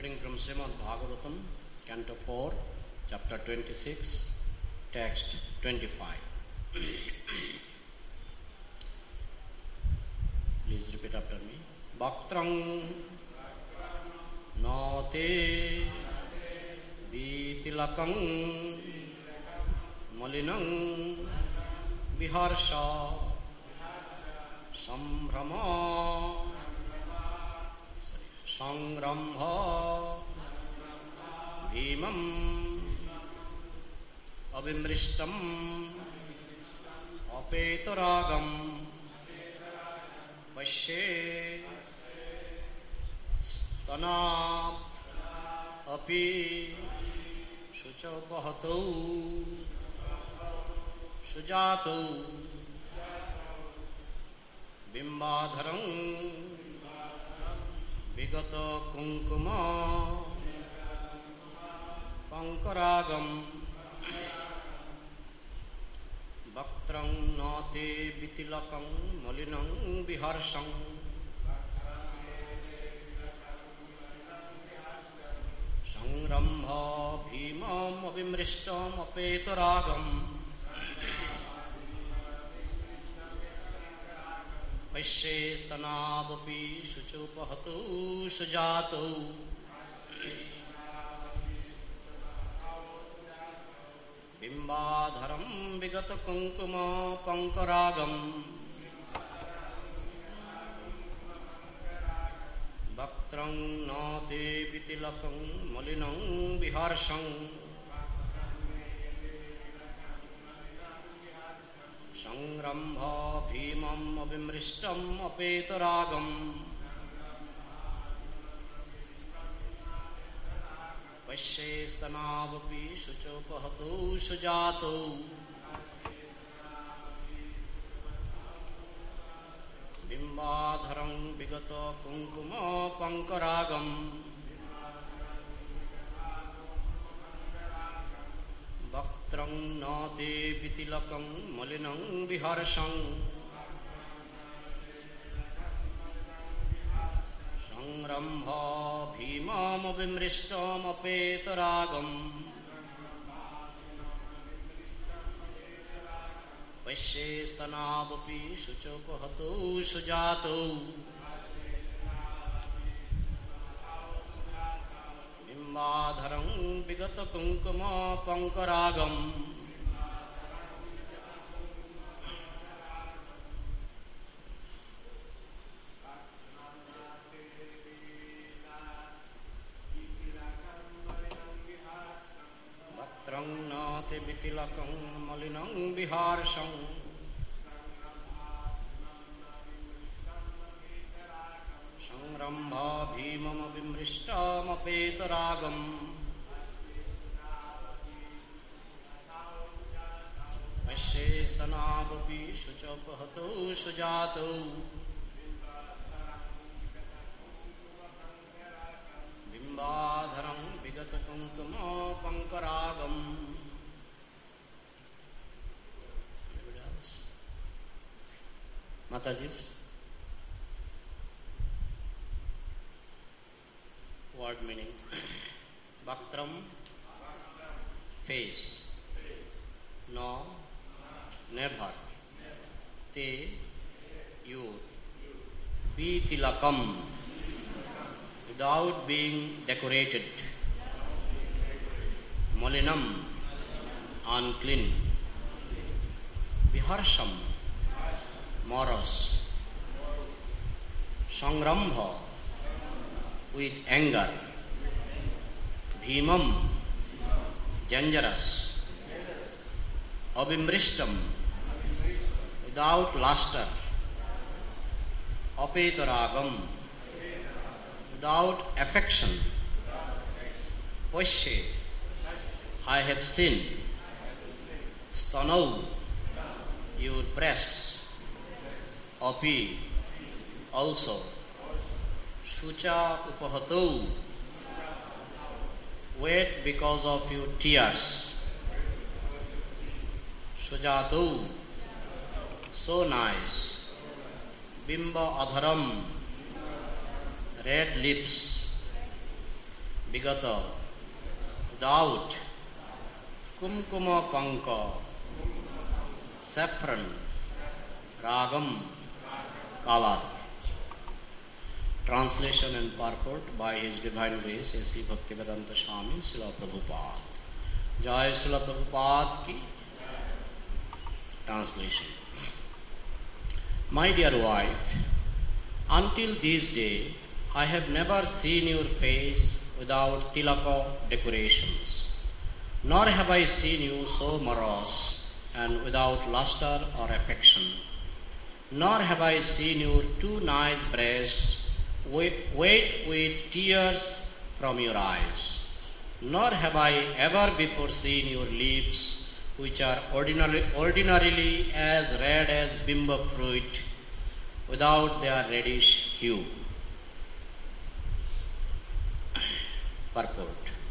Reading from Srimad Bhagavatam, Canto 4, Chapter 26, Text 25. Please repeat after me. Bhaktrang nate vitilakang malinang viharsha sambrama sangrambha bhimam avimristam apetaragam pashe stanab api shuchapahatau sujatau bimbadharang vigata kunkuma pankaragam bhaktrang nate vitilakam malinang viharsam sangrambha bhimam avimristam apetaragam Vaishye stanavapi shuchupahatu sujatau bimbadharam vigata kunkuma pankaragam bhaktrang nate vitilakam malinang viharsam sangrambha bhimam avimristam apetaragam vaishye stanavapi shuchopahatu sujatau bimbadharam vigata kunkuma pankaragam bhaktrang nate vitilakam malinang viharsam sangrambha bhimam avimristam apetaragam vaishye stanavapi shuchopahatu sujatau bimbadharam vigata kunkuma pankaragam bhaktrang nate vitilakam malinang viharsam sangrambha bhimam avimristam apetaragam vaishye stanavapi shuchapahatu sujatau bimbadharam vigata kunkuma pankaragam. Matajis, word meaning. Bhaktram, face. No, never. Te, you. Vitilakam, without being decorated. Malinam, unclean. Viharsham, morose. Sangrambha, with anger. Bhimam, dangerous. Avimristam, without luster. Apetaragam, without affection. Vaishye, I have seen. Stanau, your breasts. Api, also. Shucha upahatu, wet because of your tears. Sujatu, so nice. Bimba adharam, red lips. Vigata, without, Kumkuma Panka, saffron, Ragam, Kalar. Translation and purport by His Divine Grace A.C. Bhaktivedanta Swami Srila Prabhupada. Jai Srila Prabhupada ki. Translation. My dear wife, until this day I have never seen your face without tilaka decorations, nor have I seen you so morose and without luster or affection, nor have I seen your two nice breasts wet with tears from your eyes, nor have I ever before seen your lips, which are ordinarily as red as bimba fruit, without their reddish hue. Purport.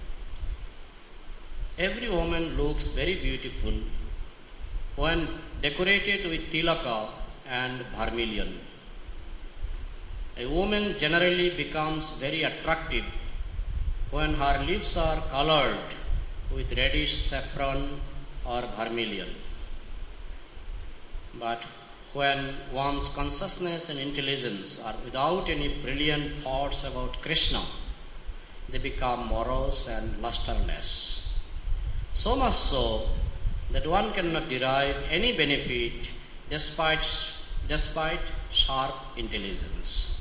Every woman looks very beautiful when decorated with tilaka and vermilion. A woman generally becomes very attractive when her lips are colored with reddish saffron or vermilion. But when one's consciousness and intelligence are without any brilliant thoughts about Krishna, they become morose and lusterless. So much so that one cannot derive any benefit despite sharp intelligence.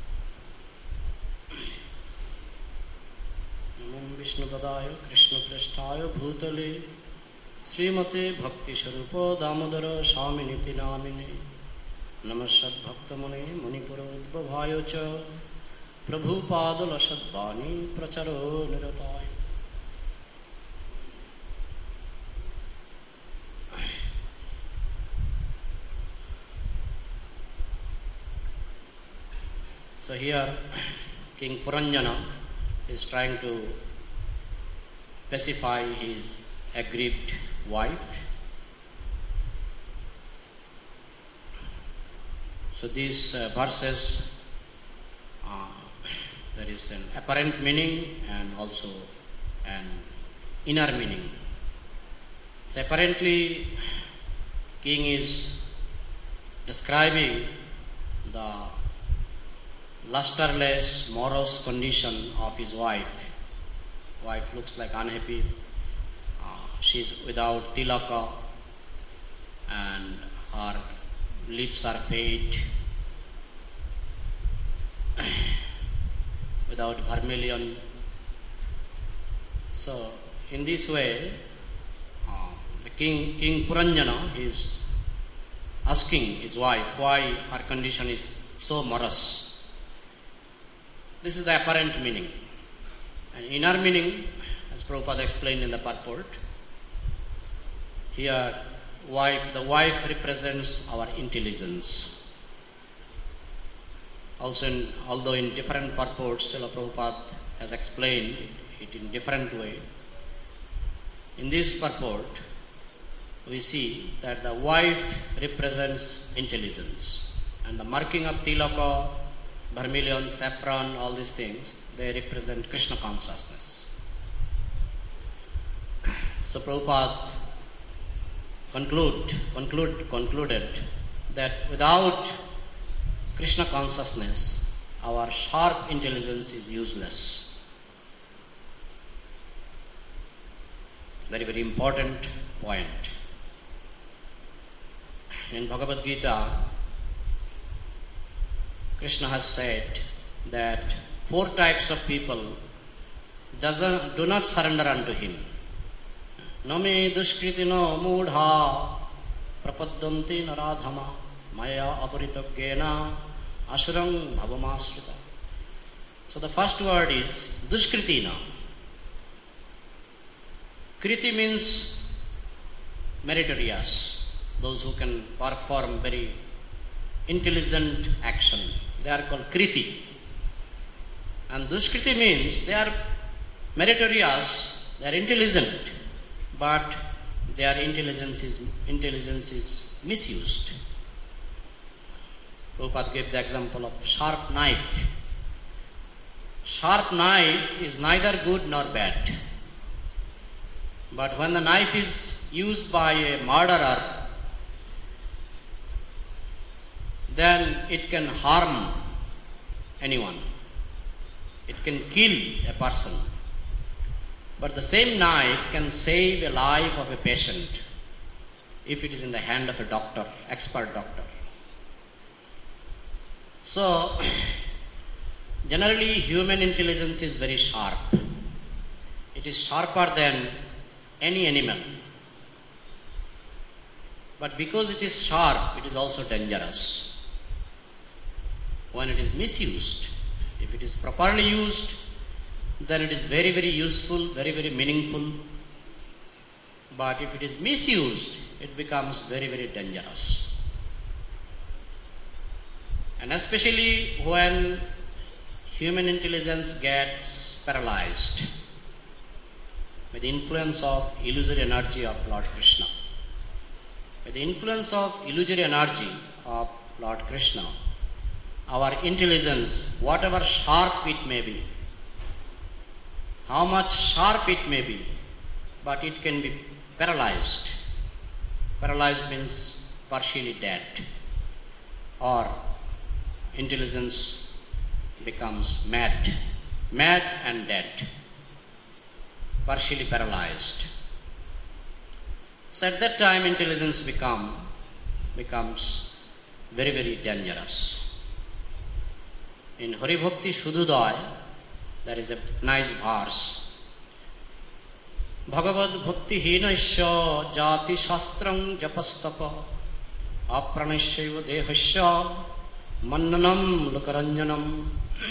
Namo Vishnu Padaya Krishna Prasthaya Bhutale Srimate Bhakti Sharupa Damodara Swaminiti Namine Namassad Bhaktamune Munipura Udbhavaya Cha Prabhupada Lasad-vani Pracharo Nirataya. So here King Puranjana is trying to pacify his aggrieved wife. So these verses, there is an apparent meaning and also an inner meaning. So apparently king is describing the lusterless, morose condition of his wife. Wife looks like unhappy. She is without tilaka and her lips are fade, without vermilion. So in this way, the King Puranjana is asking his wife why her condition is so morose. This is the apparent meaning. And inner meaning, as Prabhupada explained in the purport, here the wife represents our intelligence. Also, although in different purports, Srila Prabhupada has explained it in different way. In this purport, we see that the wife represents intelligence, and the marking of tilaka, vermilion, saffron, all these things, they represent Krishna consciousness. So Prabhupada concluded that without Krishna consciousness, our sharp intelligence is useless. Very, very important point. In Bhagavad Gita, Krishna has said that 4 types of people do not surrender unto him. Name dushkritino mudha prapaddanti naradhama maya aparitagyena ashuram bhavamasrita. So the first word is dushkritina. Kriti means meritorious, those who can perform very intelligent action. They are called kriti. And dushkriti means they are meritorious, they are intelligent, but their intelligence is misused. Prabhupada gave the example of sharp knife. Sharp knife is neither good nor bad. But when the knife is used by a murderer, then it can harm anyone. It can kill a person. But the same knife can save a life of a patient if it is in the hand of a doctor, expert doctor. So, generally human intelligence is very sharp. It is sharper than any animal. But because it is sharp, it is also dangerous. When it is misused, if it is properly used, then it is very, very useful, very, very meaningful. But if it is misused, it becomes very, very dangerous. And especially when human intelligence gets paralyzed by the influence of illusory energy of Lord Krishna. By the influence of illusory energy of Lord Krishna, our intelligence, whatever sharp it may be, how much sharp it may be, but it can be paralyzed. Paralyzed means partially dead, or intelligence becomes mad and dead, partially paralyzed. So at that time intelligence becomes very, very dangerous. In Hari Bhakti Sudhodaya, there is a nice verse. Bhagavad Bhakti Hinasya Jati Shastrang Japastapa Apranashya Dehasya Mannanam Lukaranjanam.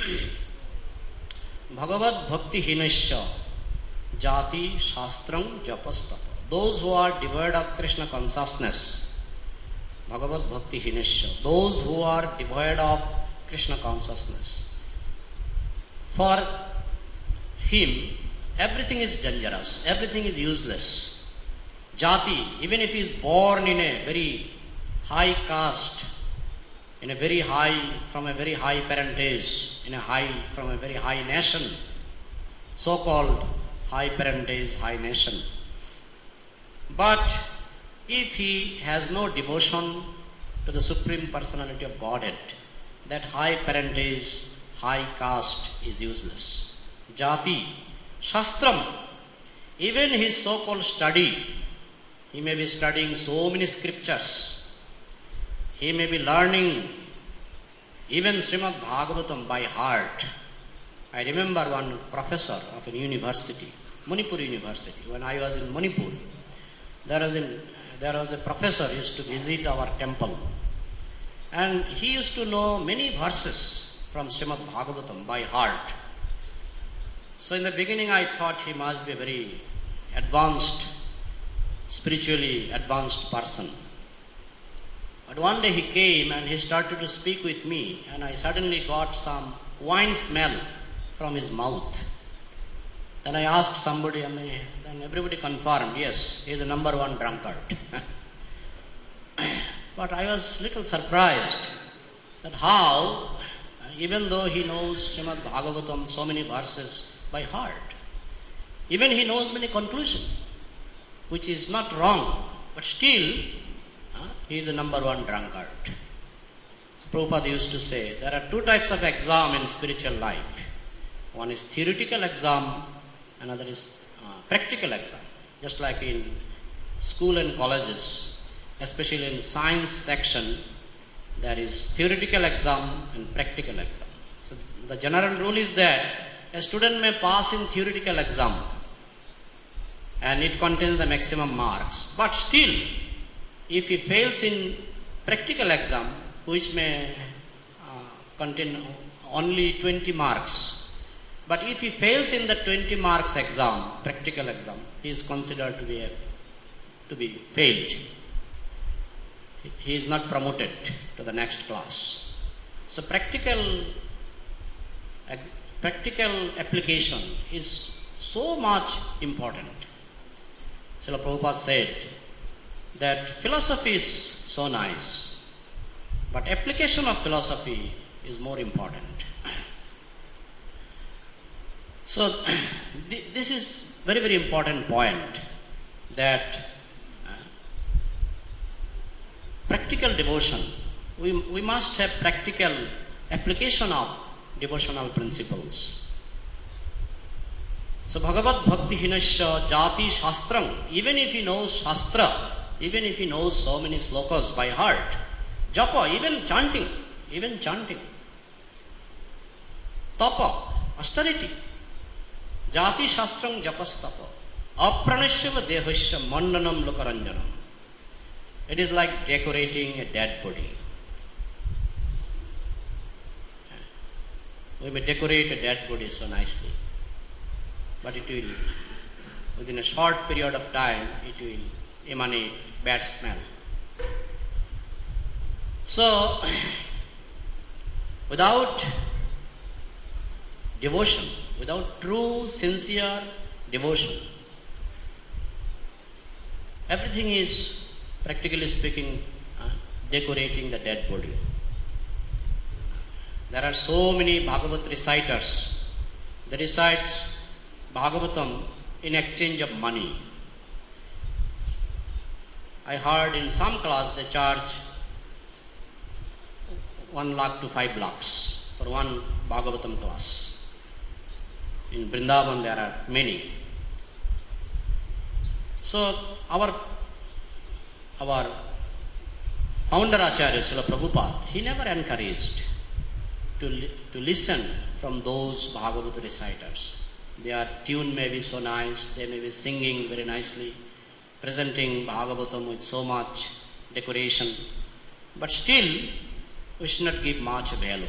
Bhagavad Bhakti Hinasya Jati Shastrang Japastapa. Those who are devoid of Krishna consciousness, Bhagavad Bhakti Hinasya, those who are devoid of Krishna consciousness, for him everything is dangerous, everything is useless. Jati, even if he is born in a very high caste, in a very high, from a very high parentage, from a very high nation, so-called high parentage, high nation. But if he has no devotion to the Supreme Personality of Godhead, that high parentage, high caste is useless. Jati, Shastram, even his so-called study, he may be studying so many scriptures, he may be learning even Srimad Bhagavatam by heart. I remember one professor of a university, Manipur University, when I was in Manipur, there was a professor who used to visit our temple, and he used to know many verses from Srimad Bhagavatam by heart. So in the beginning I thought he must be a very advanced, spiritually advanced person. But one day he came and he started to speak with me, and I suddenly got some wine smell from his mouth. Then I asked somebody, and then everybody confirmed, yes, he is the number one drunkard. But I was little surprised that how, even though he knows Srimad Bhagavatam, so many verses by heart, even he knows many conclusions, which is not wrong, but still he is the number one drunkard. So Prabhupada used to say, there are two types of exam in spiritual life. One is theoretical exam, another is practical exam. Just like in school and colleges, especially in science section, there is theoretical exam and practical exam. So the general rule is that a student may pass in theoretical exam and it contains the maximum marks, but still if he fails in practical exam, which may contain only 20 marks, but if he fails in the 20 marks exam, practical exam, he is considered to be failed. He is not promoted to the next class. So practical application is so much important. Srila Prabhupada said that philosophy is so nice, but application of philosophy is more important. So this is very, very important point, that practical devotion, we must have practical application of devotional principles. So Bhagavad Bhakti Hinasya Jati Shastrang, even if he knows Shastra, even if he knows so many slokas by heart, japa, even chanting, tapa, austerity, Jati Shastrang Japastapa, Apranashyava Dehasya Mandanam Lokaranjanam. It is like decorating a dead body. We may decorate a dead body so nicely, but it will, within a short period of time, it will emanate bad smell. So, without devotion, without true, sincere devotion, everything is, practically speaking, decorating the dead body. There are so many Bhagavat reciters. They recite Bhagavatam in exchange of money. I heard in some class they charge 1 lakh to 5 lakhs for one Bhagavatam class. In Vrindavan there are many. So our founder Acharya Srila Prabhupada, he never encouraged to listen from those Bhagavad reciters. Their tune may be so nice, they may be singing very nicely, presenting Bhagavatam with so much decoration, but still we should not give much value.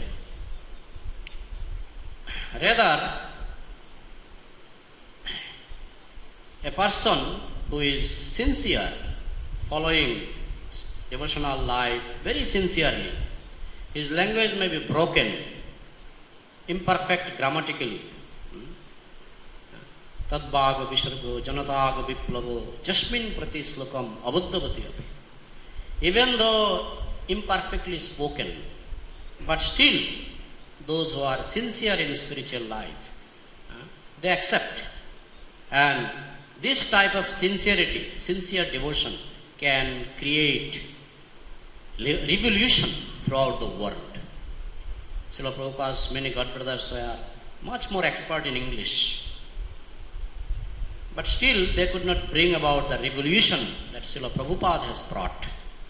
Rather, a person who is sincere, following devotional life very sincerely, his language may be broken, imperfect grammatically. Tadbhaga vishargo janataga viplavo jasmin prati slokam abuddhavati api. Even though imperfectly spoken, but still those who are sincere in spiritual life, they accept. And this type of sincerity, sincere devotion can create revolution throughout the world. Srila Prabhupada's many God brothers were much more expert in English, but still they could not bring about the revolution that Srila Prabhupada has brought.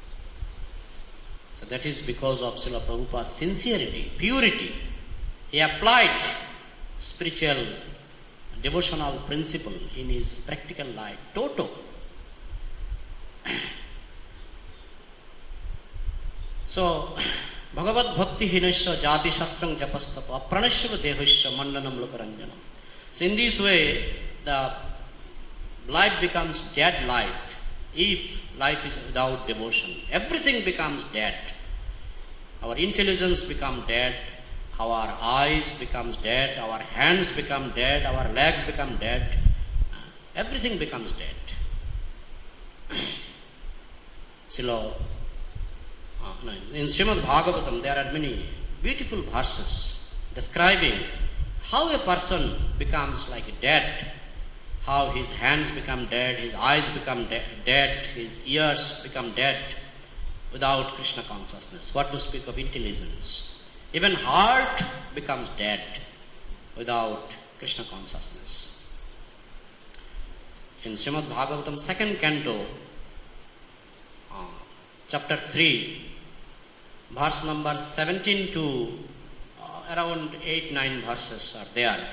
So that is because of Srila Prabhupada's sincerity, purity. He applied spiritual devotional principle in his practical life, toto. So, Bhagavad Bhakti Hinasya Jati Shastrang Japastapa Pranashyava Dehasya Mandanam Lokaranjanam. So in this way, the life becomes dead life if life is without devotion. Everything becomes dead. Our intelligence becomes dead, our eyes becomes dead, our hands become dead, our legs become dead. Everything becomes dead. In Srimad Bhagavatam there are many beautiful verses describing how a person becomes like dead, how his hands become dead, his eyes become dead, his ears become dead without Krishna consciousness. What to speak of intelligence? Even heart becomes dead without Krishna consciousness. In Srimad Bhagavatam, 2nd canto, chapter 3, verse number 17 to around 8-9 verses are there.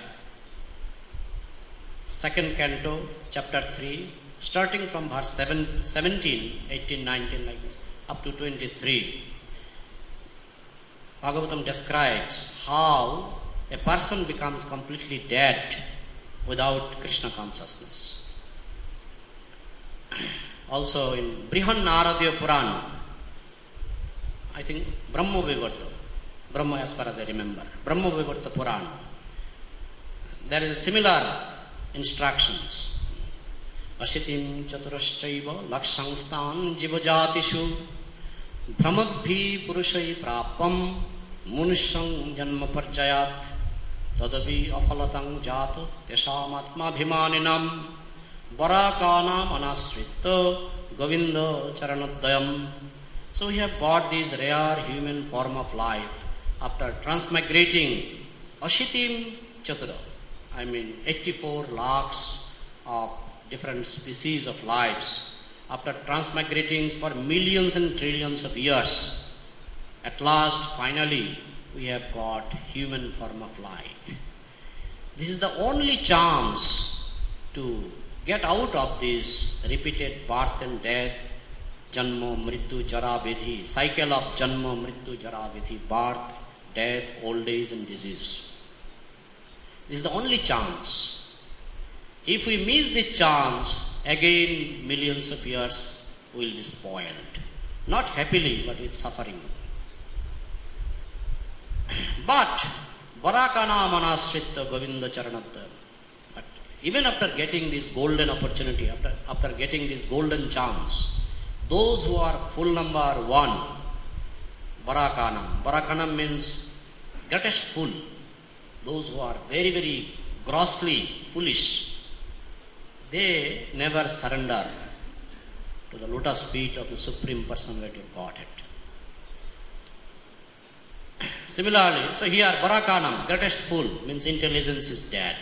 2nd canto, chapter 3, starting from verse 17, 18, 19 like this, up to 23. Bhagavatam describes how a person becomes completely dead without Krishna consciousness. Also in Brihan Naradya Puran, I think Brahma Vivarta, Brahma as far as I remember, Brahma Vivarta Puran, there is similar instructions. Ashitim chaturashchaiva lakshangstan jivajatishu brahmadbhi purushai prapam munushang janma parjayat tadavi afalatang jato tesham atmabhimaninam varakanam anasritta govinda charanadayam. So we have got this rare human form of life after transmigrating Ashitim Chatura, 84 lakhs of different species of lives. After transmigrating for millions and trillions of years, at last, finally, we have got human form of life. This is the only chance to get out of this repeated birth and death, Janma, Mrityu, Jara, Vidhi, cycle of Janma, Mrityu, Jara, Vidhi, birth, death, old age and disease. This is the only chance. If we miss this chance, again millions of years will be spoiled. Not happily, but with suffering. But Varakana Manasritta Govinda Charanadda. But even after getting this golden opportunity, after getting this golden chance, those who are full number one, Varakanam means greatest fool. Those who are very, very grossly foolish, they never surrender to the lotus feet of the Supreme Personality of Godhead. Similarly, so here Varakanam, greatest fool, means intelligence is dead.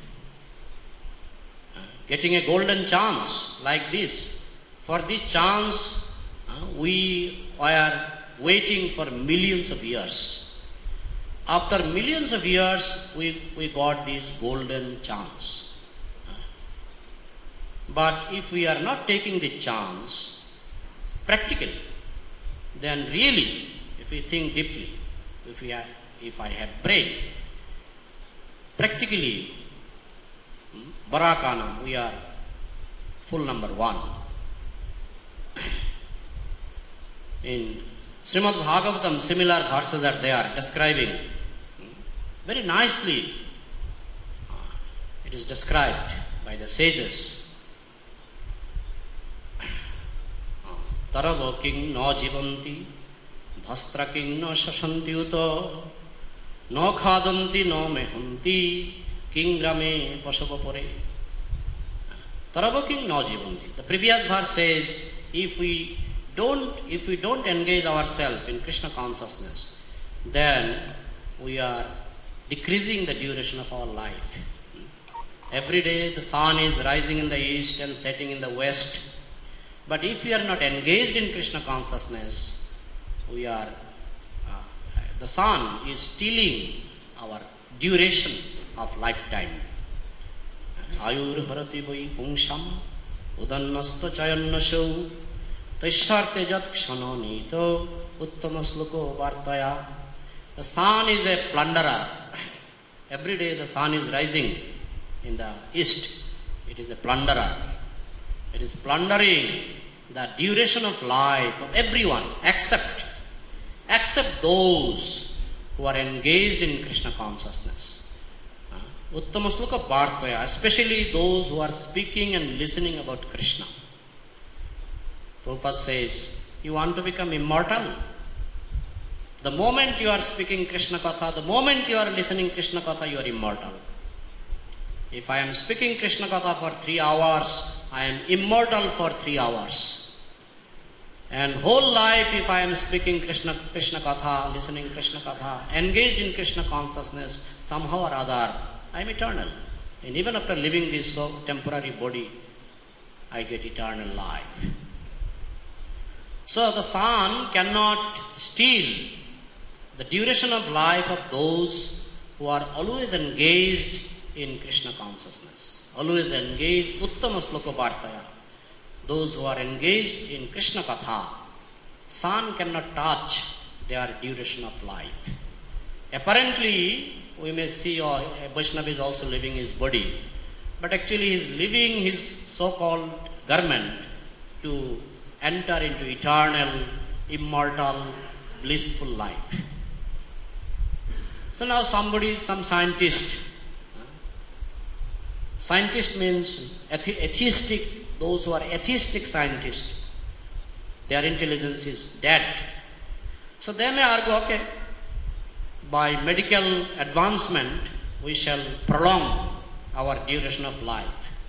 Getting a golden chance like this, for this chance we are waiting for millions of years. After millions of years, we got this golden chance. But if we are not taking the chance practically, then really, if we think deeply, if I have brain, practically, Varakanam, we are full number one. In Srimad Bhagavatam, similar verses are there describing very nicely. It is described by the sages. Tarava king no jivanti, bhastra king no shashanti uto, no khadanti no mehanti, king rame pasavapore. Tarava king no jivanti. The previous verse says, if we don't engage ourselves in Krishna consciousness, then we are decreasing the duration of our life. Every day the sun is rising in the east and setting in the west. But if we are not engaged in Krishna consciousness, the sun is stealing our duration of lifetime. Ayur harati vai pungsham udannasta chayannasau taisharte jat kshananito uttamasluko vartaya. The sun is a plunderer. Every day the sun is rising in the east. It is a plunderer. It is plundering the duration of life of everyone except those who are engaged in Krishna consciousness. Uttamasluka Bhartaya, especially those who are speaking and listening about Krishna. Prabhupada says, you want to become immortal? The moment you are speaking Krishna Katha, the moment you are listening Krishna Katha, you are immortal. If I am speaking Krishna Katha for 3 hours, I am immortal for 3 hours. And whole life, if I am speaking Krishna Katha, listening Krishna Katha, engaged in Krishna consciousness, somehow or other, I am eternal. And even after leaving this so temporary body, I get eternal life. So the sun cannot steal the duration of life of those who are always engaged in Krishna consciousness. Always engaged, Uttama Sloka Bhartaya. Those who are engaged in Krishna Katha, sun cannot touch their duration of life. Apparently, we may see a Vaishnava is also leaving his body, but actually he is leaving his so-called garment to enter into eternal, immortal, blissful life. So now some scientist means atheistic, those who are atheistic scientists, their intelligence is dead. So they may argue, okay, by medical advancement, we shall prolong our duration of life.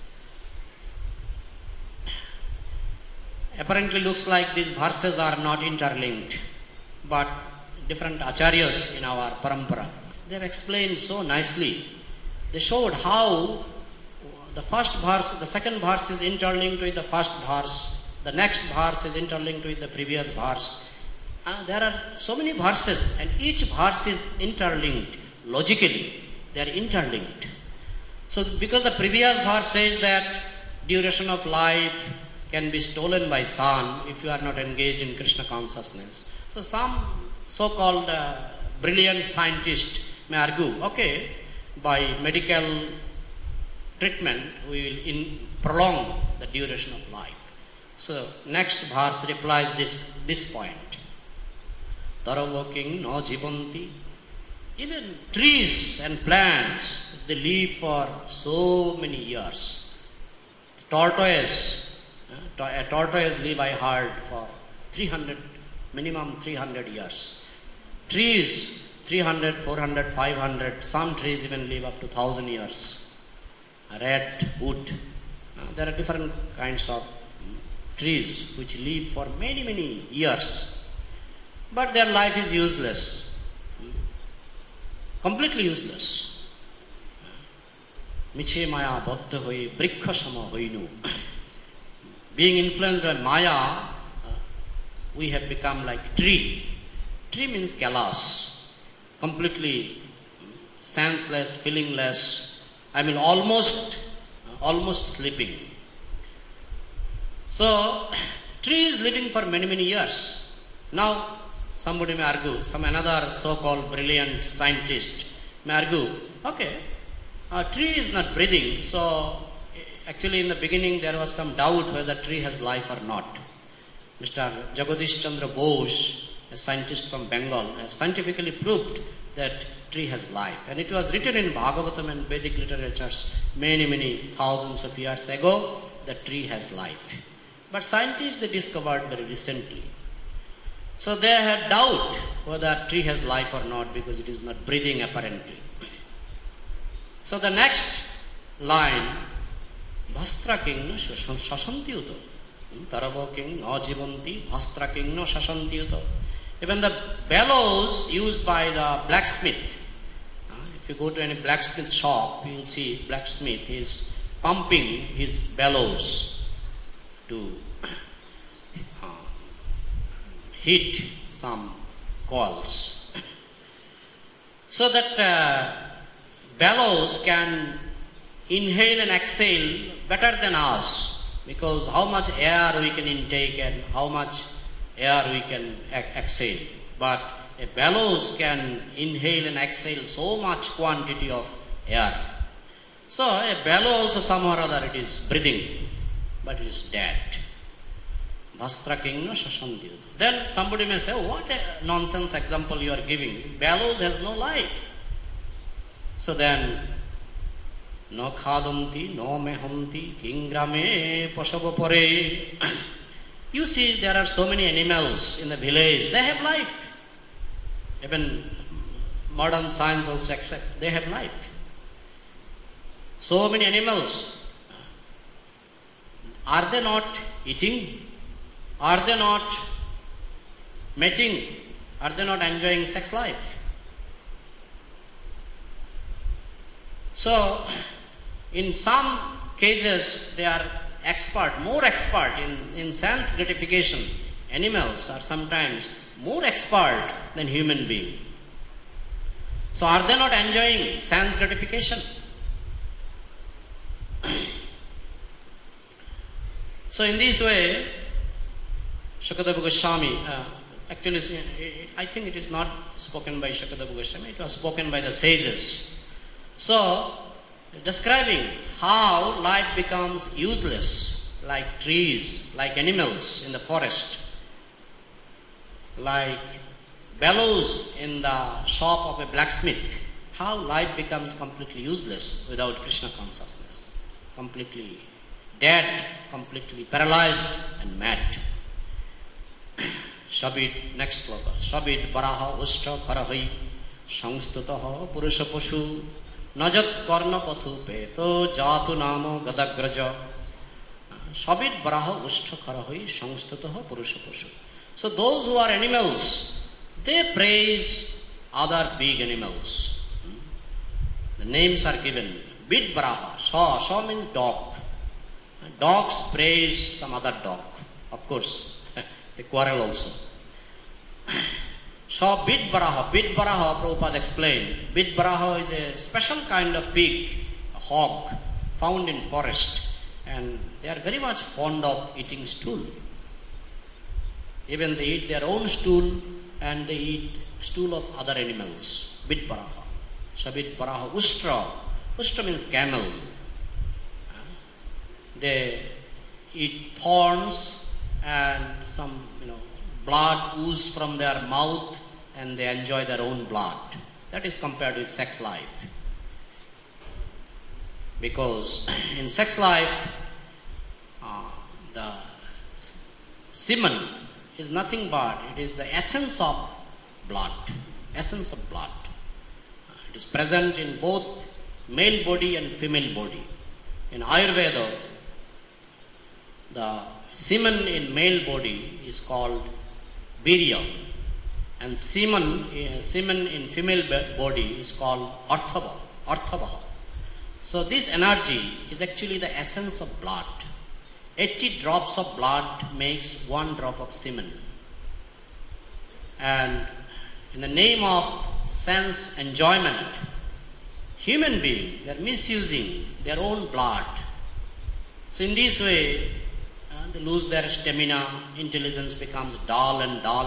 Apparently looks like these verses are not interlinked, but different acharyas in our parampara, they have explained so nicely. They showed how the first verse, the second verse is interlinked with the first verse, the next verse is interlinked with the previous verse. There are so many verses, and each verse is interlinked logically. They are interlinked. So because the previous verse says that duration of life can be stolen by sun if you are not engaged in Krishna consciousness. So some so-called brilliant scientist may argue, okay, by medical treatment we will prolong the duration of life. So next verse replies this point. Taravoking no jivanti. Even trees and plants, they live for so many years. A tortoise live, I heard, for 300, minimum 300 years. Trees, 300, 400, 500, some trees even live up to 1,000 years. Red, wood, there are different kinds of trees which live for many, many years. But their life is useless, completely useless. Miche maya baddha hoi briksha sama hoinu. Being influenced by Maya, we have become like tree. Tree means kalas, completely senseless, feelingless. I mean, almost sleeping. So, tree is living for many, many years. Now, somebody may argue, another so-called brilliant scientist may argue, okay, a tree is not breathing, so actually in the beginning there was some doubt whether tree has life or not. Mr. Jagadish Chandra Bose, a scientist from Bengal, has scientifically proved that tree has life. And it was written in Bhagavatam and Vedic literatures many, many thousands of years ago that tree has life. But scientists, they discovered very recently. So they had doubt whether tree has life or not because it is not breathing apparently. So the next line, Bhastra king no shasantiyuto. Taravo king no jivanti, Bhastra king no shasantiyuto. Even the bellows used by the blacksmith. If you go to any blacksmith shop, you will see blacksmith is pumping his bellows to heat some coals. So that bellows can inhale and exhale better than us, because how much air we can intake and how much air we can exhale. But a bellows can inhale and exhale so much quantity of air. So a bellow also somehow or other it is breathing, but it is dead. Bhastra king no shasantiyuto. Then somebody may say, what a nonsense example you are giving. Bellows has no life. So then, no khadanti, no mehanti, kingrame pasavapare. You see, there are so many animals in the village. They have life. Even modern science also accepts they have life. So many animals. Are they not eating? Are they not mating? Are they not enjoying sex life? So, in some cases, they are more expert in sense gratification. Animals are sometimes more expert than human beings. So, are they not enjoying sense gratification? So, in this way, Shukadeva Goswami, actually, I think it is not spoken by Shukadeva Goswami, it was spoken by the sages. So, describing how life becomes useless, like trees, like animals in the forest, like bellows in the shop of a blacksmith, how life becomes completely useless without Krishna consciousness, completely dead, completely paralyzed and mad. Shabit, next sloka. Shabit baraha ushta kharahai samstutaha purusha pashu Najat karna pathu peto jatu namo gadagraja. Sabit baraha ushta karahi samstataha purusha pashu. So those who are animals, they praise other big animals. The names are given. Bid baraha, Sha means dog. Dogs praise some other dog. Of course, they quarrel also. So Bid Baraha, Prabhupada explained, Bid Baraha is a special kind of pig, a hog, found in forest, and they are very much fond of eating stool. Even they eat their own stool and they eat stool of other animals. Bid Baraha. So Bid Baraha, Ustra means camel. They eat thorns and some, blood ooze from their mouth and they enjoy their own blood. That is compared with sex life. Because in sex life, the semen is nothing but, it is the essence of blood. Essence of blood. It is present in both male body and female body. In Ayurveda, the semen in male body is called virya, and semen in female body is called arthava. So this energy is actually the essence of blood. 80 drops of blood makes 1 drop of semen. And in the name of sense enjoyment, human beings, they are misusing their own blood. So in this way, they lose their stamina, intelligence becomes dull,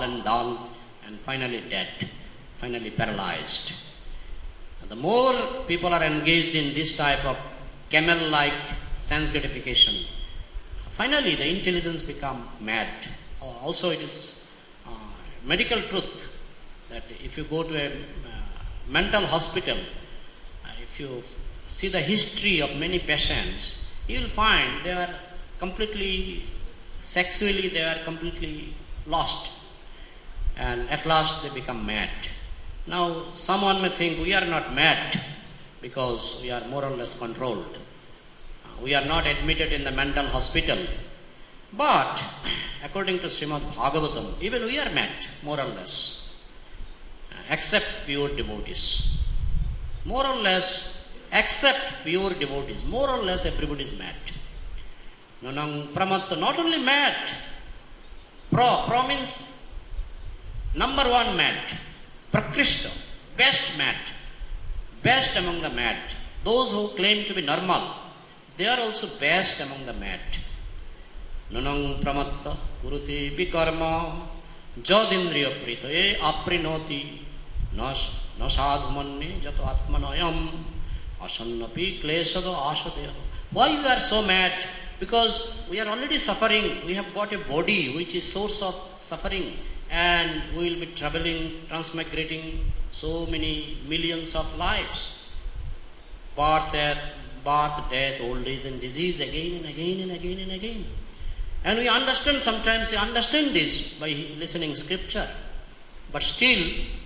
and finally dead, finally paralyzed. And the more people are engaged in this type of camel-like sense gratification, finally the intelligence becomes mad. Also it is medical truth that if you go to a mental hospital, if you see the history of many patients, you will find they are completely, sexually they are completely lost. And at last they become mad. Now someone may think we are not mad because we are more or less controlled. We are not admitted in the mental hospital. But according to Srimad Bhagavatam, even we are mad, more or less. Except pure devotees. More or less, except pure devotees. More or less everybody is mad. Nunang pramatta, not only mad. Pro means number 1 mad. Prakrishta, best mad. Best among the mad. Those who claim to be normal, they are also best among the mad. Nunang pramatta, kuruti vikarma, jadindriya pritaye aprinoti, nasadhumanne jato atmanayam, asannapi klesada asadeha. Why we are so mad? Because we are already suffering. We have got a body which is source of suffering, and we will be traveling, transmigrating so many millions of lives. Birth, death, old age and disease again and again and again and again. And we understand, sometimes we understand this by listening scripture. But still,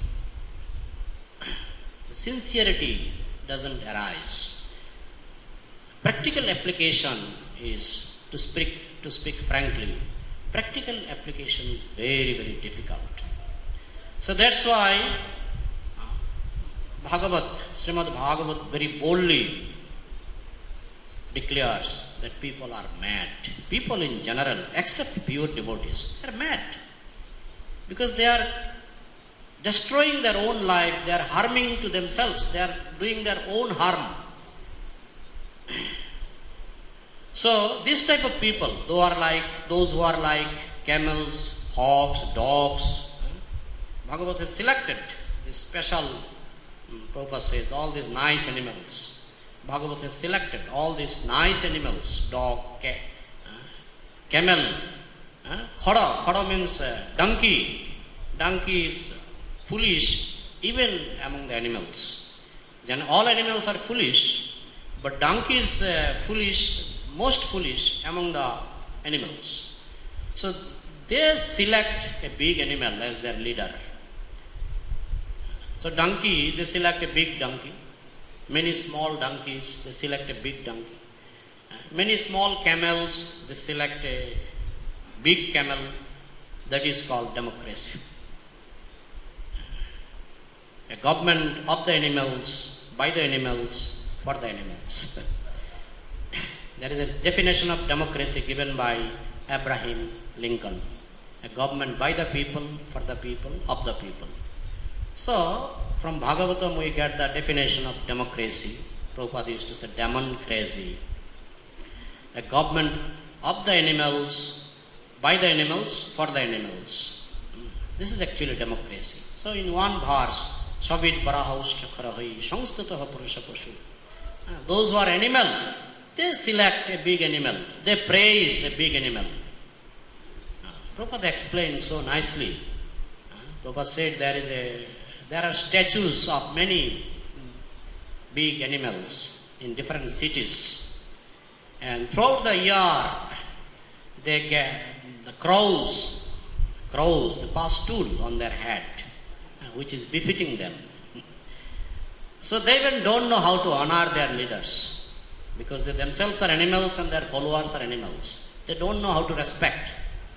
sincerity doesn't arise. Practical application is, to speak frankly, practical application is very, very difficult. So that's why Srimad Bhagavat very boldly declares that people are mad. People in general, except pure devotees, they are mad. Because they are destroying their own life, they are harming to themselves, they are doing their own harm. So this type of people, those who are like camels, hogs, dogs, Bhagavat has selected this special, Prabhupada says, all these nice animals. Bhagavat has selected all these nice animals, dog, camel, khada means donkey. Donkey is foolish even among the animals. All animals are foolish, but donkey is foolish, most foolish among the animals. So they select a big animal as their leader. So donkey, they select a big donkey. Many small donkeys, they select a big donkey. Many small camels, they select a big camel. That is called democracy. A government of the animals, by the animals, for the animals. There is a definition of democracy given by Abraham Lincoln. A government by the people, for the people, of the people. So, from Bhagavatam we get the definition of democracy. Prabhupada used to say demon crazy. A government of the animals, by the animals, for the animals. This is actually democracy. So in one verse, Shavid Barahauscha Kharahai, Shamstataha Purusha Pashu. Those who are animal, they select a big animal. They praise a big animal. Prabhupada explained so nicely. Prabhupada said there are statues of many big animals in different cities. And throughout the year, they get the crows, they pass stool on their head, which is befitting them. So they even don't know how to honor their leaders, because they themselves are animals and their followers are animals. They don't know how to respect.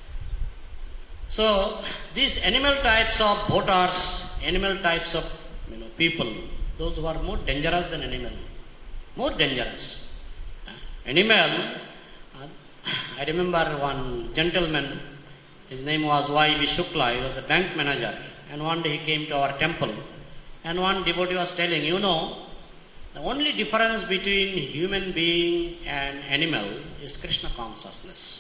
So these animal types of voters, animal types of people, those who are more dangerous than animal, more dangerous. Animal, I remember one gentleman, his name was Y.B. Shukla, he was a bank manager, and one day he came to our temple, and one devotee was telling, the only difference between human being and animal is Krishna consciousness.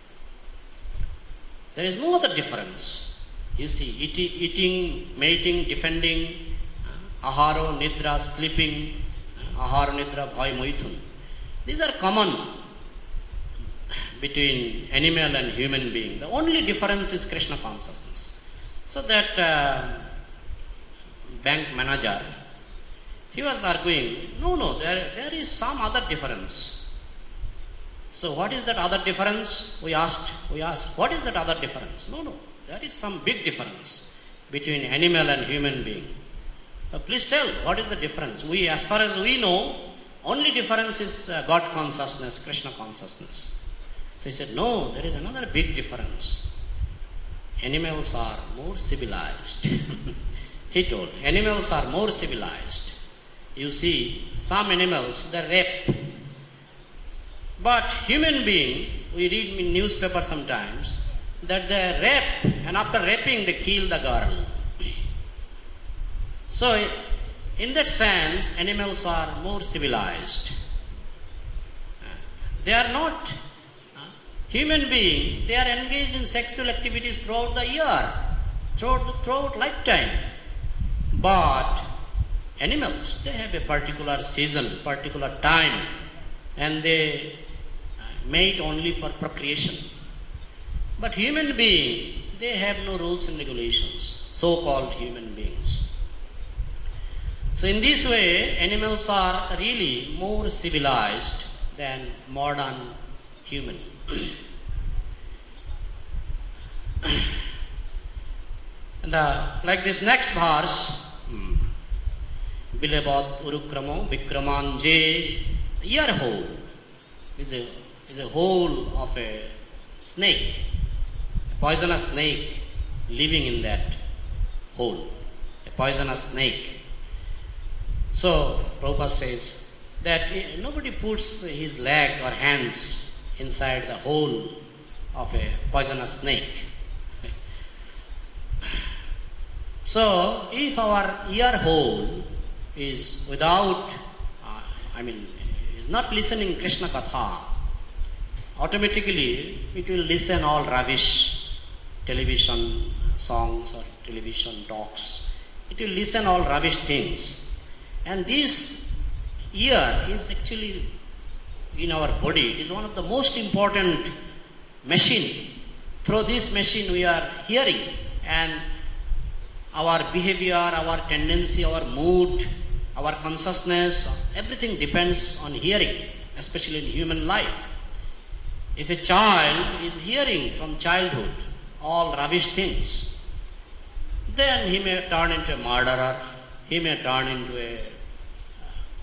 There is no other difference. You see, eating, mating, defending, aharo, nidra, sleeping, aharo, nidra, bhai, moithun. These are common between animal and human being. The only difference is Krishna consciousness. So that bank manager, he was arguing, no, there is some other difference. So what is that other difference? We asked, what is that other difference? No, there is some big difference between animal and human being. Please tell, what is the difference? As far as we know, only difference is God consciousness, Krishna consciousness. So he said, no, there is another big difference. Animals are more civilized. He told, animals are more civilized. You see, some animals, they rape. But human being, we read in newspaper sometimes, that they rape, and after raping they kill the girl. So, in that sense, animals are more civilized. They are not human beings, they are engaged in sexual activities throughout the year, throughout lifetime. But animals, they have a particular season, particular time, and they mate only for procreation. But human beings, they have no rules and regulations, so-called human beings. So in this way, animals are really more civilized than modern human. And like this next verse, Bilebat Urukramo Vikramanje, ear hole is a hole of a snake, a poisonous snake living in that hole, a poisonous snake. So Prabhupada says that nobody puts his leg or hands inside the hole of a poisonous snake. So if our ear hole is without, is not listening Krishna Katha, automatically it will listen all rubbish, television songs or television talks. It will listen all rubbish things. And this ear is actually in our body. It is one of the most important machine. Through this machine we are hearing, and our behavior, our tendency, our mood, our consciousness, everything depends on hearing, especially in human life. If a child is hearing from childhood all rubbish things, then he may turn into a murderer, he may turn into a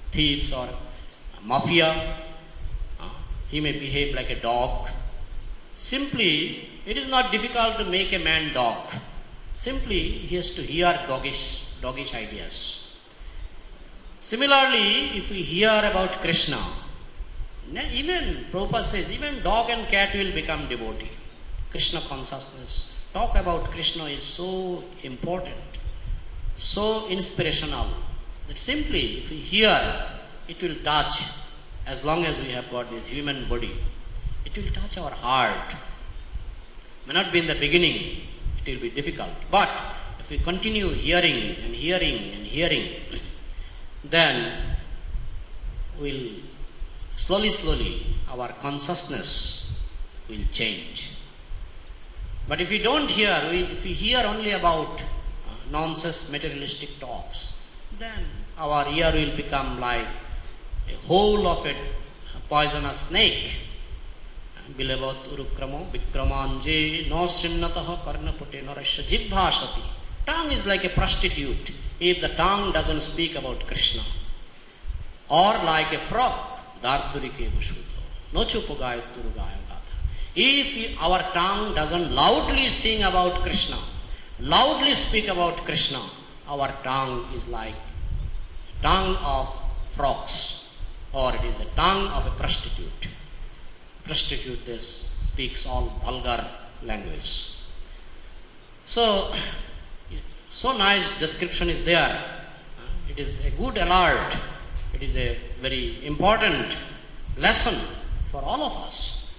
thieves or mafia. He may behave like a dog. Simply, it is not difficult to make a man dog. Simply, he has to hear doggish ideas. Similarly, if we hear about Krishna, even Prabhupada says, even dog and cat will become devotee. Krishna consciousness. Talk about Krishna is so important, so inspirational, that simply if we hear, it will touch, as long as we have got this human body, it will touch our heart. May not be in the beginning, it will be difficult. But if we continue hearing and hearing and hearing, then we'll slowly our consciousness will change. But if we don't hear, if we hear only about nonsense materialistic talks, then our ear will become like a hole of a poisonous snake. Bilavat urukramo vikramanje no srinnataha karnapute narasya jibhashati. Tongue is like a prostitute if the tongue doesn't speak about Krishna. Or like a frog, dardurike vasudha, nochupagaya turugaya gatha. If our tongue doesn't loudly sing about Krishna, loudly speak about Krishna, our tongue is like tongue of frogs, or it is a tongue of a prostitute. Prostitute this speaks all vulgar language. So nice description is there. It is a good alert. It is a very important lesson for all of us.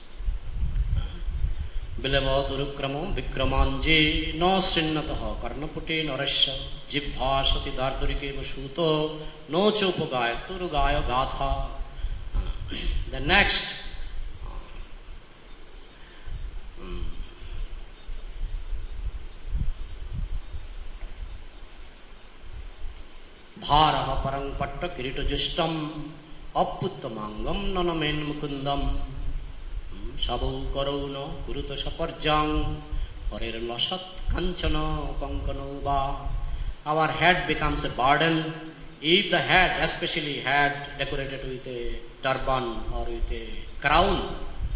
Bilavat urukramo vikramanje no srinnataha karnapute narasya jibhashati dardurike vashuto no chopagaya turugaya gatha. The next Bharaha parang patta kirita justam apputtamangam nanamen mukundam Sabau karuna kuruta saparjang harer lasat kanchana kankanova. Our head becomes a burden. If the head, especially head decorated with a turban or with a crown,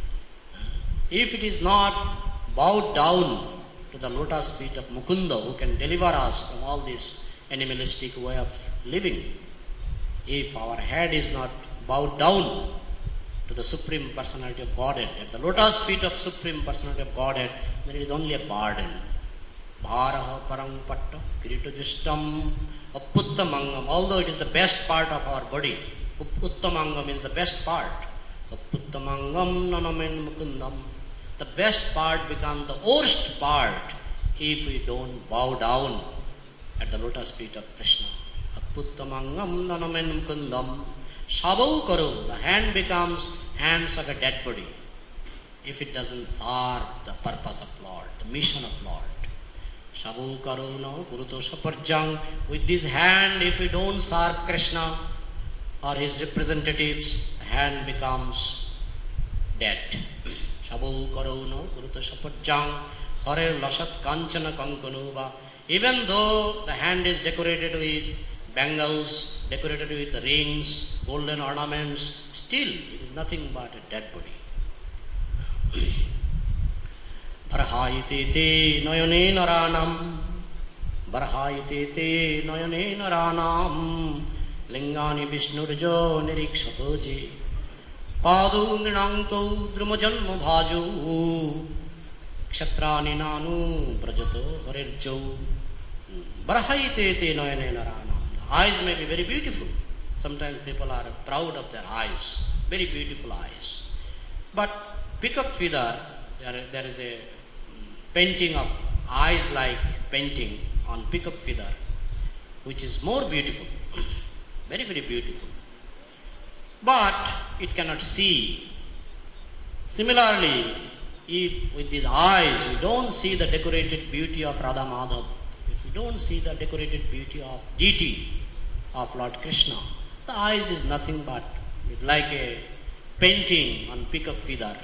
if it is not bowed down to the lotus feet of Mukunda, who can deliver us from all this animalistic way of living, if our head is not bowed down to the Supreme Personality of Godhead, at the lotus feet of Supreme Personality of Godhead, then it is only a burden. Bharaha parang patta kirita justam upputtamangam. Although it is the best part of our body, upputtamangam is the best part. Upputtamangam nanamen mukundam. The best part becomes the worst part if we don't bow down at the lotus feet of Krishna. Upputtamangam nanamen mukundam. Sabau karu, the hand becomes hands of a dead body if it doesn't serve the purpose of Lord, the mission of Lord. Sabau karu no kuruto saparjang. With this hand, if we don't serve Krishna or his representatives, the hand becomes dead. Sabau karu no kuruto saparjang harer lasat kanchana kankanuva. Even though the hand is decorated with bangles, decorated with rings, golden ornaments, still it is nothing but a dead body. Barhayate te noyane naranam, barhayate te noyane naranam, lingani vishnurjo nirikshatoji, padu nrinanto drumajanma bhajo, kshatrani nanu brajato harirjo. Barhayate te noyane naranam. Eyes may be very beautiful. Sometimes people are proud of their eyes. Very beautiful eyes. But peacock feather, there is a painting of eyes like painting on peacock feather, which is more beautiful. Very, very beautiful. But it cannot see. Similarly, if with these eyes we don't see the decorated beauty of Radha Madhav, if we don't see the decorated beauty of deity of Lord Krishna, the eyes is nothing but like a painting on peacock feather.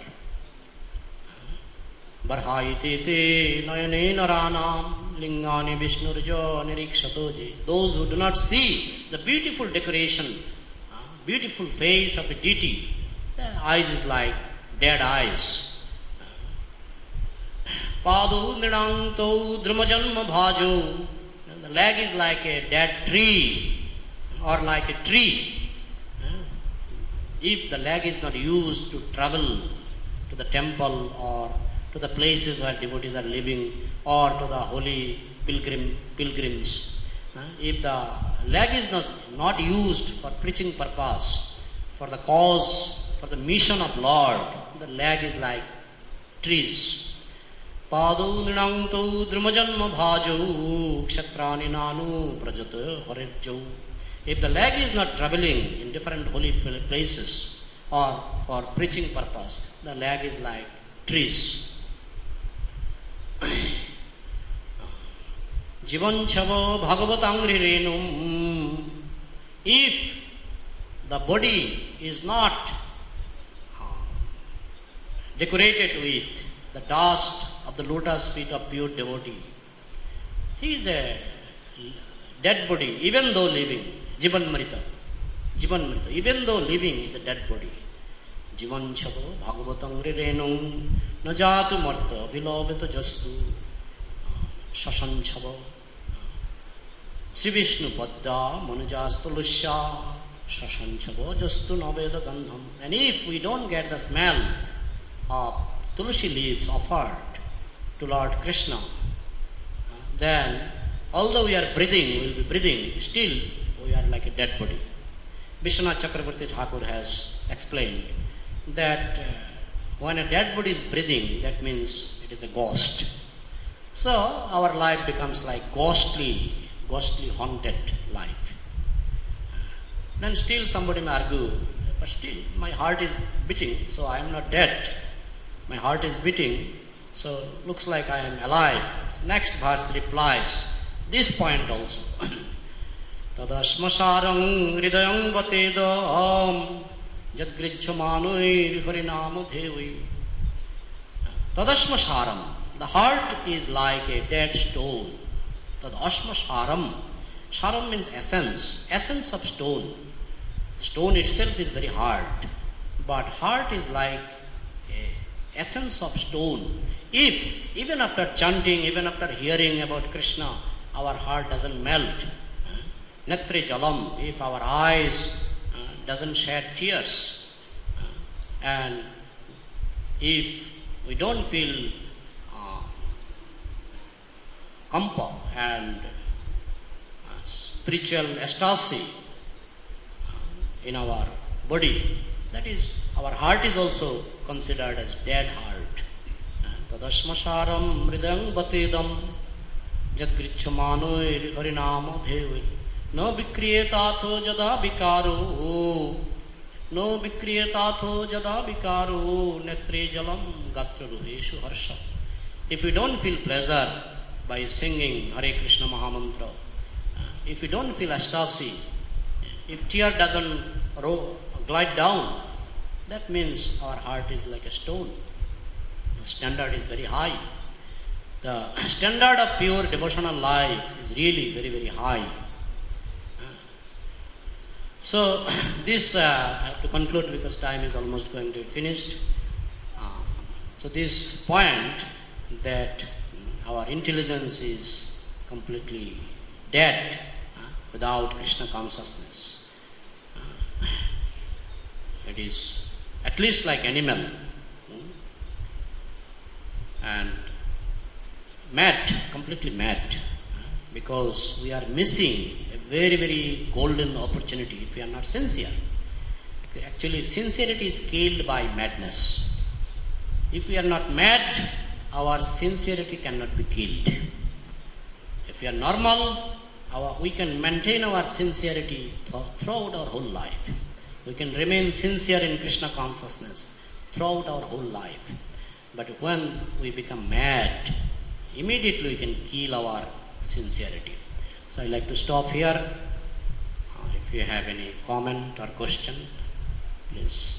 Barhayate te nayane naranam lingani vishnurjo nirikshatoji. Those who do not see the beautiful decoration beautiful face of a deity. The eyes is like dead eyes. Padu nidangto drumajanma bhajo. The leg is like a dead tree or like a tree. If the leg is not used to travel to the temple or to the places where devotees are living or to the holy pilgrims, if the leg is not used for preaching purpose, for the cause, for the mission of Lord, the leg is like trees. Padu nidangto drumajanma bhajo kshatrani nanu prajata harirjo. If the leg is not traveling in different holy places or for preaching purpose, the leg is like trees. Jivan chavo bhagavatangri renum. If the body is not decorated with the dust of the lotus feet of pure devotee, he is a dead body, even though living. Jivan Marita. Even though living is a dead body. Jivan chavo bhagavatangri renum najatu marta vilovita jastu shashan chavo Sri Vishnu padda manujastulusya shashan chavo jastu naveda gandham. And if we don't get the smell of tulsi leaves offered to Lord Krishna, then although we are breathing, we will be breathing, still we are like a dead body. Vishwanath Chakravarti Thakur has explained that when a dead body is breathing, that means it is a ghost. So our life becomes like ghostly haunted life. Then still somebody may argue, but still my heart is beating, so I am not dead. My heart is beating, so looks like I am alive. Next verse replies this point also. Tadashmasarang hridayam vatedam jadgrijyamanoir harinama devi. Tadashmasaram. The heart is like a dead stone. Tadashmasaram. Saram means essence. Essence of stone. Stone itself is very hard. But heart is like a essence of stone. If, even after chanting, even after hearing about Krishna, our heart doesn't melt. Netri jalam, if our eyes doesn't shed tears, and if we don't feel kampa and spiritual ecstasy in our body, that is, our heart is also considered as dead heart. Tadashmasaram mridang batedam jadgrichhamanoir harinama devi. No vikriyetatho jada vikaro. No vikriyetatho jada vikaro. Netre jalam gatra ruheshu harsha. If we don't feel pleasure by singing Hare Krishna Mahamantra, if we don't feel ecstasy, if tear doesn't glide down, that means our heart is like a stone. The standard is very high. The standard of pure devotional life is really very, very high. So this, I have to conclude because time is almost going to be finished. So this point that our intelligence is completely dead without Krishna consciousness. It is at least like animal and mad, completely mad, because we are missing a very, very golden opportunity if we are not sincere. Actually, sincerity is killed by madness. If we are not mad, our sincerity cannot be killed. If we are normal, we can maintain our sincerity throughout our whole life. We can remain sincere in Krishna consciousness throughout our whole life. But when we become mad, immediately we can kill our sincerity. So I like to stop here. If you have any comment or question, please.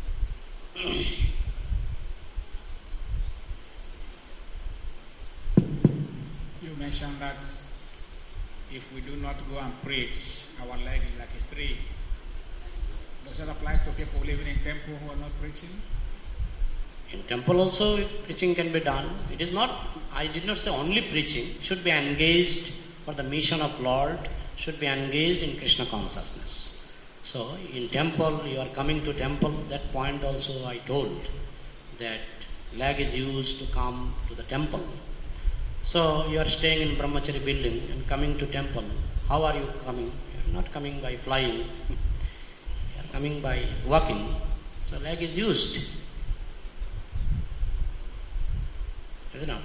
You mentioned that if we do not go and preach, our leg is like a tree. Does that apply to people living in temple who are not preaching? In temple also preaching can be done. It is not, I did not say only preaching, should be engaged for the mission of Lord, should be engaged in Krishna consciousness. So in temple, you are coming to temple, that point also I told, that leg is used to come to the temple. So you are staying in Brahmachari building and coming to temple. How are you coming? You are not coming by flying. You are coming by walking. So leg is used. Is it not?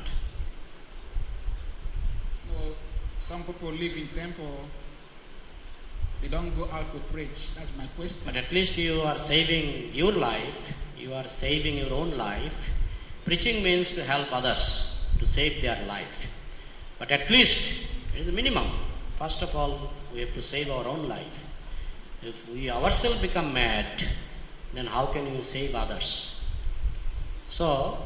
No, some people live in temple. They don't go out to preach. That's my question. But at least you are saving your life. You are saving your own life. Preaching means to help others, to save their life. But at least it is a minimum. First of all, we have to save our own life. If we ourselves become mad, then how can you save others? So,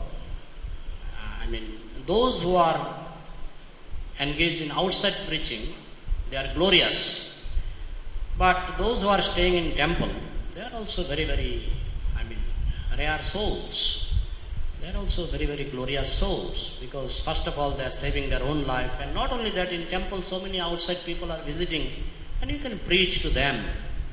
those who are engaged in outside preaching, they are glorious. But those who are staying in temple, they are also very, very, rare souls. They are also very, very glorious souls, because first of all they are saving their own life, and not only that, in temple so many outside people are visiting, and you can preach to them.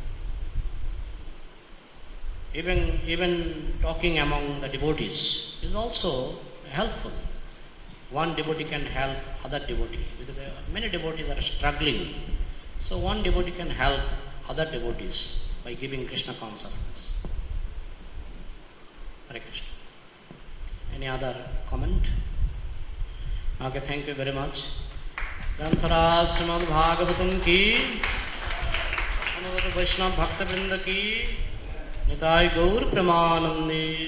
Even talking among the devotees is also helpful. One devotee can help other devotee, because many devotees are struggling. So one devotee can help other devotees by giving Krishna consciousness. Hare Krishna. Any other comment? Okay, thank you very much. Granthara Srimad Bhagavatam ki, Anuvata Vaishnava Bhakta Vrinda ki, Nitai Gaur Pramanande.